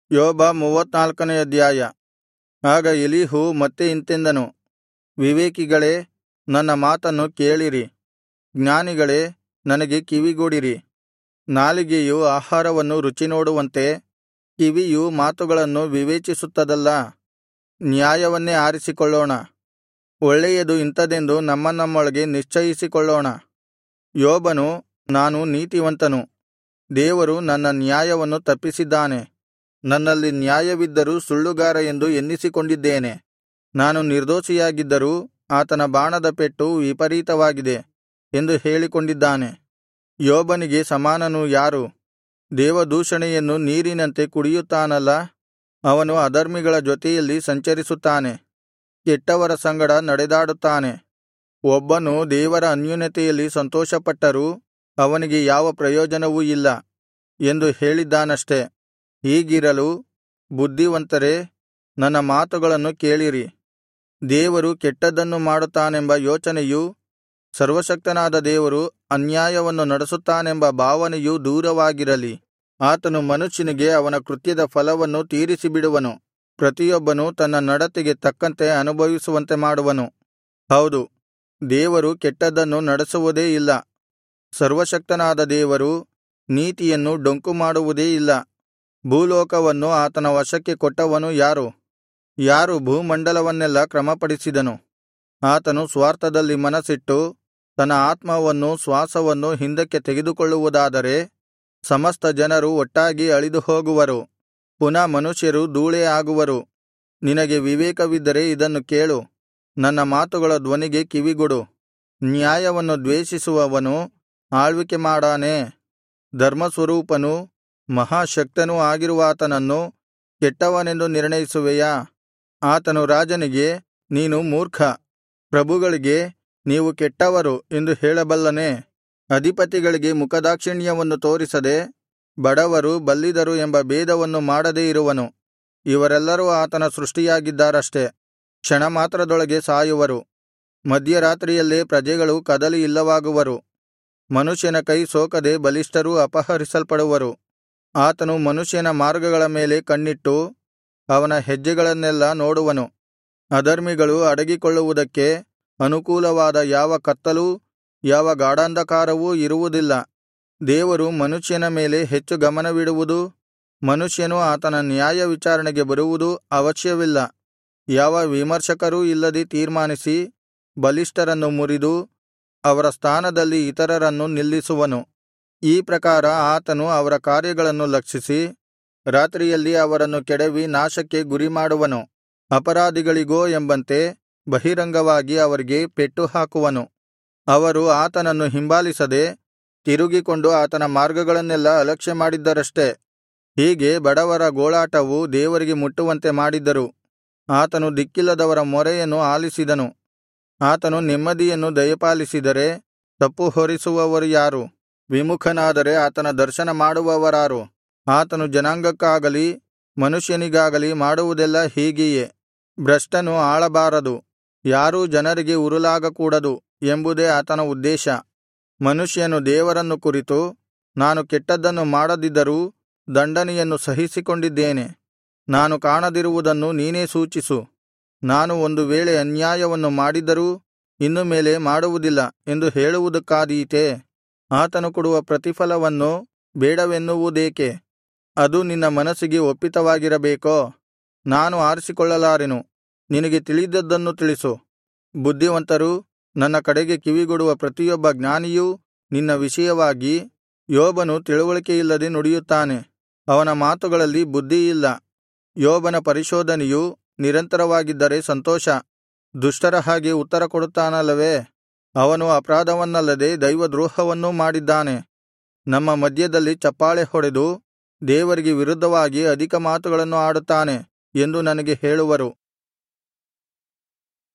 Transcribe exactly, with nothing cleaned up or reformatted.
ಯೋಬ ಮೂವತ್ತನಾಲ್ಕನೆಯ ಅಧ್ಯಾಯ. ಆಗ ಎಲೀಹು ಮತ್ತೆ ಇಂತೆಂದನು, ವಿವೇಕಿಗಳೇ, ನನ್ನ ಮಾತನ್ನು ಕೇಳಿರಿ, ಜ್ಞಾನಿಗಳೇ, ನನಗೆ ಕಿವಿಗೊಡಿರಿ. ನಾಲಿಗೆಯು ಆಹಾರವನ್ನು ರುಚಿನೋಡುವಂತೆ ಕಿವಿಯು ಮಾತುಗಳನ್ನು ವಿವೇಚಿಸುತ್ತದಲ್ಲಾ. ನ್ಯಾಯವನ್ನೇ ಆರಿಸಿಕೊಳ್ಳೋಣ, ಒಳ್ಳೆಯದು ಇಂಥದೆಂದು ನಮ್ಮ ನಮ್ಮೊಳಗೆ ನಿಶ್ಚಯಿಸಿಕೊಳ್ಳೋಣ. ಯೋಬನು, ನಾನು ನೀತಿವಂತನು, ದೇವರು ನನ್ನ ನ್ಯಾಯವನ್ನು ತಪ್ಪಿಸಿದ್ದಾನೆ. ನನ್ನಲ್ಲಿ ನ್ಯಾಯವಿದ್ದರೂ ಸುಳ್ಳುಗಾರ ಎಂದು ಎನ್ನಿಸಿಕೊಂಡಿದ್ದೇನೆ. ನಾನು ನಿರ್ದೋಷಿಯಾಗಿದ್ದರೂ ಆತನ ಬಾಣದ ಪೆಟ್ಟು ವಿಪರೀತವಾಗಿದೆ ಎಂದು ಹೇಳಿಕೊಂಡಿದ್ದಾನೆ. ಯೋಬನಿಗೆ ಸಮಾನನು ಯಾರು? ದೇವದೂಷಣೆಯನ್ನು ನೀರಿನಂತೆ ಕುಡಿಯುತ್ತಾನಲ್ಲಾ. ಅವನು ಅಧರ್ಮಿಗಳ ಜೊತೆಯಲ್ಲಿ ಸಂಚರಿಸುತ್ತಾನೆ, ಕೆಟ್ಟವರ ಸಂಗಡ ನಡೆದಾಡುತ್ತಾನೆ. ಒಬ್ಬನು ದೇವರ ಅನ್ಯೋನ್ಯತೆಯಲ್ಲಿ ಸಂತೋಷಪಟ್ಟರೂ ಅವನಿಗೆ ಯಾವ ಪ್ರಯೋಜನವೂ ಇಲ್ಲ ಎಂದು ಹೇಳಿದ್ದಾನಷ್ಟೆ. ಹೀಗಿರಲು ಬುದ್ಧಿವಂತರೇ, ನನ್ನ ಮಾತುಗಳನ್ನು ಕೇಳಿರಿ. ದೇವರು ಕೆಟ್ಟದ್ದನ್ನು ಮಾಡುತ್ತಾನೆಂಬ ಯೋಚನೆಯೂ, ಸರ್ವಶಕ್ತನಾದ ದೇವರು ಅನ್ಯಾಯವನ್ನು ನಡೆಸುತ್ತಾನೆಂಬ ಭಾವನೆಯೂ ದೂರವಾಗಿರಲಿ. ಆತನು ಮನುಷ್ಯನಿಗೆ ಅವನ ಕೃತ್ಯದ ಫಲವನ್ನು ತೀರಿಸಿಬಿಡುವನು. ಪ್ರತಿಯೊಬ್ಬನು ತನ್ನ ನಡತೆಗೆ ತಕ್ಕಂತೆ ಅನುಭವಿಸುವಂತೆ ಮಾಡುವನು. ಹೌದು, ದೇವರು ಕೆಟ್ಟದ್ದನ್ನು ನಡೆಸುವುದೇ ಇಲ್ಲ. ಸರ್ವಶಕ್ತನಾದ ದೇವರು ನೀತಿಯನ್ನು ಡೊಂಕು ಮಾಡುವುದೇ ಇಲ್ಲ. ಭೂಲೋಕವನ್ನು ಆತನ ವಶಕ್ಕೆ ಕೊಟ್ಟವನು ಯಾರು? ಯಾರು ಭೂಮಂಡಲವನ್ನೆಲ್ಲಾ ಕ್ರಮಪಡಿಸಿದನು? ಆತನು ಸ್ವಾರ್ಥದಲ್ಲಿ ಮನಸ್ಸಿಟ್ಟು ತನ್ನ ಆತ್ಮವನ್ನೂ ಶ್ವಾಸವನ್ನೂ ಹಿಂದಕ್ಕೆ ತೆಗೆದುಕೊಳ್ಳುವುದಾದರೆ ಸಮಸ್ತ ಜನರು ಒಟ್ಟಾಗಿ ಅಳಿದು ಹೋಗುವರು, ಪುನಃ ಮನುಷ್ಯರು ಧೂಳೇ ಆಗುವರು. ನಿನಗೆ ವಿವೇಕವಿದ್ದರೆ ಇದನ್ನು ಕೇಳು, ನನ್ನ ಮಾತುಗಳ ಧ್ವನಿಗೆ ಕಿವಿಗೊಡು. ನ್ಯಾಯವನ್ನು ದ್ವೇಷಿಸುವವನು ಆಳ್ವಿಕೆ ಮಾಡಾನೇ? ಧರ್ಮಸ್ವರೂಪನೂ ಮಹಾಶಕ್ತನೂ ಆಗಿರುವಾತನನ್ನು ಕೆಟ್ಟವನೆಂದು ನಿರ್ಣಯಿಸುವೆಯಾ? ಆತನು ರಾಜನಿಗೆ, ನೀನು ಮೂರ್ಖ, ಪ್ರಭುಗಳಿಗೆ, ನೀವು ಕೆಟ್ಟವರು ಎಂದು ಹೇಳಬಲ್ಲನೇ? ಅಧಿಪತಿಗಳಿಗೆ ಮುಖದಾಕ್ಷಿಣ್ಯವನ್ನು ತೋರಿಸದೆ ಬಡವರು ಬಲ್ಲಿದರು ಎಂಬ ಭೇದವನ್ನು ಮಾಡದೇ ಇರುವನು. ಇವರೆಲ್ಲರೂ ಆತನ ಸೃಷ್ಟಿಯಾಗಿದ್ದಾರಷ್ಟೆ, ಕ್ಷಣಮಾತ್ರದೊಳಗೆ ಸಾಯುವರು. ಮಧ್ಯರಾತ್ರಿಯಲ್ಲೇ ಪ್ರಜೆಗಳು ಕದಲಿ ಇಲ್ಲವಾಗುವರು. ಮನುಷ್ಯನ ಕೈ ಸೋಕದೆ ಬಲಿಷ್ಠರೂ ಅಪಹರಿಸಲ್ಪಡುವರು. ಆತನು ಮನುಷ್ಯನ ಮಾರ್ಗಗಳ ಮೇಲೆ ಕಣ್ಣಿಟ್ಟು ಅವನ ಹೆಜ್ಜೆಗಳನ್ನೆಲ್ಲಾ ನೋಡುವನು. ಅಧರ್ಮಿಗಳು ಅಡಗಿಕೊಳ್ಳುವುದಕ್ಕೆ ಅನುಕೂಲವಾದ ಯಾವ ಕತ್ತಲೂ ಯಾವ ಗಾಢಾಂಧಕಾರವೂ ಇರುವುದಿಲ್ಲ. ದೇವರು ಮನುಷ್ಯನ ಮೇಲೆ ಹೆಚ್ಚು ಗಮನವಿಡುವುದೂ ಮನುಷ್ಯನು ಆತನ ನ್ಯಾಯ ವಿಚಾರಣೆಗೆ ಬರುವುದೂ ಅವಶ್ಯವಿಲ್ಲ. ಯಾವ ವಿಮರ್ಶಕರೂ ಇಲ್ಲದೆ ತೀರ್ಮಾನಿಸಿ ಬಲಿಷ್ಠರನ್ನು ಮುರಿದು ಅವರ ಸ್ಥಾನದಲ್ಲಿ ಇತರರನ್ನು ನಿಲ್ಲಿಸುವನು. ಈ ಪ್ರಕಾರ ಆತನು ಅವರ ಕಾರ್ಯಗಳನ್ನು ಲಕ್ಷಿಸಿ ರಾತ್ರಿಯಲ್ಲಿ ಅವರನ್ನು ಕೆಡವಿ ನಾಶಕ್ಕೆ ಗುರಿಮಾಡುವನು. ಅಪರಾಧಿಗಳಿಗೋ ಎಂಬಂತೆ ಬಹಿರಂಗವಾಗಿ ಅವರಿಗೆ ಪೆಟ್ಟು ಹಾಕುವನು. ಅವರು ಆತನನ್ನು ಹಿಂಬಾಲಿಸದೆ ತಿರುಗಿಕೊಂಡು ಆತನ ಮಾರ್ಗಗಳನ್ನೆಲ್ಲಾ ಅಲಕ್ಷ್ಯ ಮಾಡಿದ್ದರಷ್ಟೆ. ಹೀಗೆ ಬಡವರ ಗೋಳಾಟವು ದೇವರಿಗೆ ಮುಟ್ಟುವಂತೆ ಮಾಡಿದ್ದರು. ಆತನು ದಿಕ್ಕಿಲ್ಲದವರ ಮೊರೆಯನ್ನು ಆಲಿಸಿದನು. ಆತನು ನೆಮ್ಮದಿಯನ್ನು ದಯಪಾಲಿಸಿದರೆ ತಪ್ಪು ಹೊರಿಸುವವರು ಯಾರು? ವಿಮುಖನಾದರೆ ಆತನ ದರ್ಶನ ಮಾಡುವವರಾರು? ಆತನು ಜನಾಂಗಕ್ಕಾಗಲಿ ಮನುಷ್ಯನಿಗಾಗಲಿ ಮಾಡುವುದೆಲ್ಲ ಹೀಗೆಯೇ. ಭ್ರಷ್ಟನು ಆಳಬಾರದು, ಯಾರೂ ಜನರಿಗೆ ಉರುಲಾಗಕೂಡದು ಎಂಬುದೇ ಆತನ ಉದ್ದೇಶ. ಮನುಷ್ಯನು ದೇವರನ್ನು ಕುರಿತು, ನಾನು ಕೆಟ್ಟದ್ದನ್ನು ಮಾಡದಿದ್ದರೂ ದಂಡನೆಯನ್ನು ಸಹಿಸಿಕೊಂಡಿದ್ದೇನೆ, ನಾನು ಕಾಣದಿರುವುದನ್ನು ನೀನೇ ಸೂಚಿಸು, ನಾನು ಒಂದು ವೇಳೆ ಅನ್ಯಾಯವನ್ನು ಮಾಡಿದ್ದರೂ ಇನ್ನು ಮೇಲೆ ಮಾಡುವುದಿಲ್ಲ ಎಂದು ಹೇಳುವುದಕ್ಕಾದೀತೇ? ಆತನು ಕೊಡುವ ಪ್ರತಿಫಲವನ್ನು ಬೇಡವೆನ್ನುವುದೇಕೆ? ಅದು ನಿನ್ನ ಮನಸ್ಸಿಗೆ ಒಪ್ಪಿತವಾಗಿರಬೇಕೋ? ನಾನು ಆರಿಸಿಕೊಳ್ಳಲಾರೆನು, ನಿನಗೆ ತಿಳಿದದ್ದನ್ನು ತಿಳಿಸು. ಬುದ್ಧಿವಂತರೂ ನನ್ನ ಕಡೆಗೆ ಕಿವಿಗೊಡುವ ಪ್ರತಿಯೊಬ್ಬ ಜ್ಞಾನಿಯೂ ನಿನ್ನ ವಿಷಯವಾಗಿ, ಯೋಬನು ತಿಳುವಳಿಕೆಯಿಲ್ಲದೆ ನುಡಿಯುತ್ತಾನೆ, ಅವನ ಮಾತುಗಳಲ್ಲಿ ಬುದ್ಧಿಯಿಲ್ಲ. ಯೋಬನ ಪರಿಶೋಧನೆಯು ನಿರಂತರವಾಗಿದ್ದರೆ ಸಂತೋಷ. ದುಷ್ಟರ ಹಾಗೆ ಉತ್ತರ ಕೊಡುತ್ತಾನಲ್ಲವೇ? ಅವನು ಅಪರಾಧವನ್ನಲ್ಲದೆ ದೈವದ್ರೋಹವನ್ನೂ ಮಾಡಿದ್ದಾನೆ. ನಮ್ಮ ಮಧ್ಯದಲ್ಲಿ ಚಪ್ಪಾಳೆ ಹೊಡೆದು ದೇವರಿಗೆ ವಿರುದ್ಧವಾಗಿ ಅಧಿಕ ಮಾತುಗಳನ್ನು ಆಡುತ್ತಾನೆ ಎಂದು ನನಗೆ ಹೇಳುವರು.